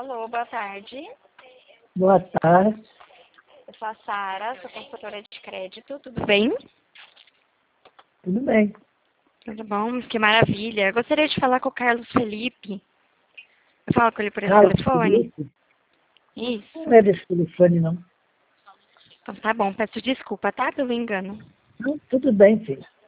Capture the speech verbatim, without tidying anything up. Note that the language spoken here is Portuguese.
Alô, boa tarde. Boa tarde. Eu sou a Sara, sou consultora de crédito, tudo bem? Tudo bem. Tudo bom? Que maravilha. Eu gostaria de falar com o Carlos Felipe. Eu falo com ele por esse Carlos telefone? Felipe? Isso. Não é desse telefone, não. Então tá bom, peço desculpa, tá? Pelo engano. Não, tudo bem, filho.